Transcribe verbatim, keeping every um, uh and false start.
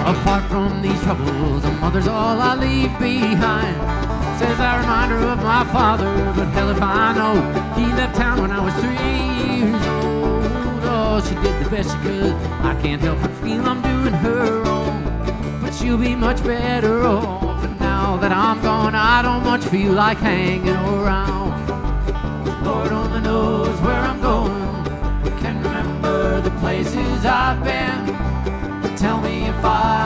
Apart from these troubles, a mother's all I leave behind. Says a reminder of my father, but hell if I know. He left town when I was three years old. Oh, she did the best she could. I can't help but feel I'm doing her wrong, but she'll be much better off. And now that I'm gone, I don't much feel like hanging around. Lord only knows where I'm going. Can remember the places I've been.